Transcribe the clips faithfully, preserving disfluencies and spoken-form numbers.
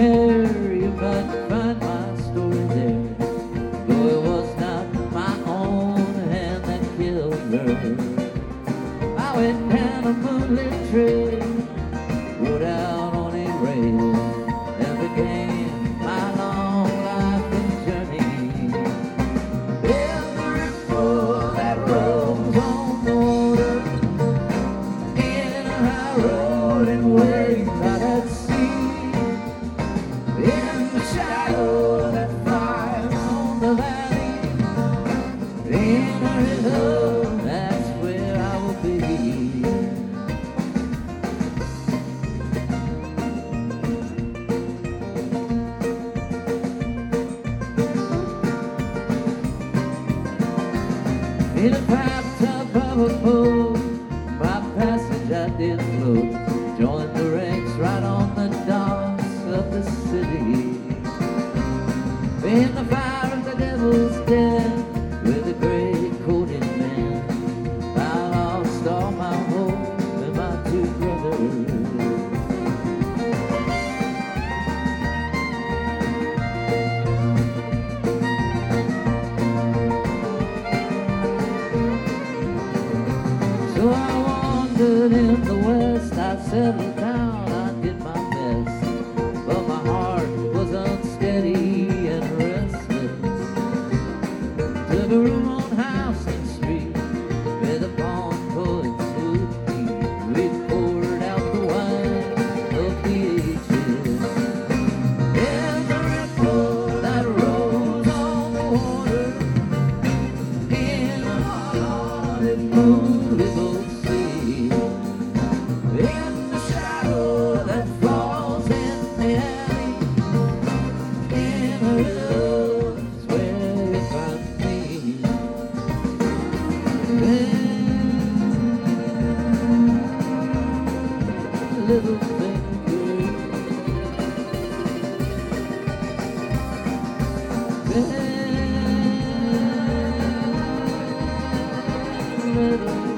hair, you might find my story there. Though it was not my own hand that killed her. I went down a moonlit trail, rode out on a rail, and began my long life and journey. In the ripple that rolls on the water, in a high rolling wave out at sea, in the shadow that flies on the valley, in a rhythm, that's where I will be. In a bathtub of a boat, my passage I did float, joined the ranks right on the docks of the city. In the fire of the devil's den, with the gray coated men, I lost all my hope and my two brothers. So I wandered in the west, I settled down, I did my best, but my heart was unsteady and restless. Took a room on Houston Street, where the pawn poets would meet. We poured out the wine of the ages. In the ripple that rolls on the water, in a hard-hearted moon we both see. In the shadow that falls in the alley, in a rhythm's where you find me. Then, little finger, then, little toe.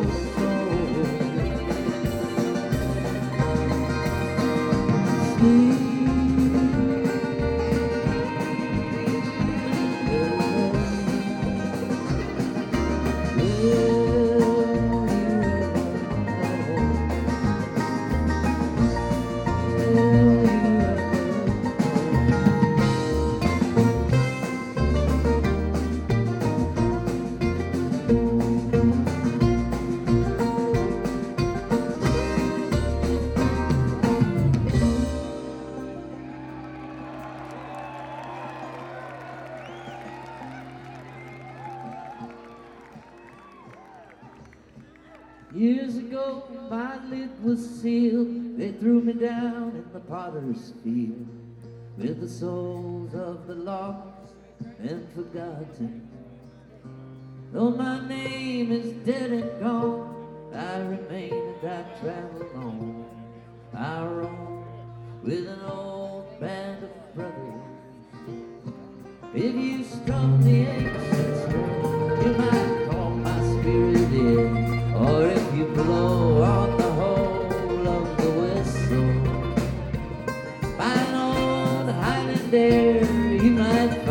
Years ago, my lid was sealed. They threw me down in the potter's field with the souls of the lost and forgotten. Though my name is dead and gone, I remain and I travel on. I roam with an old band of brothers. If you strum the ancient string, you might call my spirit in. Or if you blow on the hole of the whistle, by an old Highland air, you might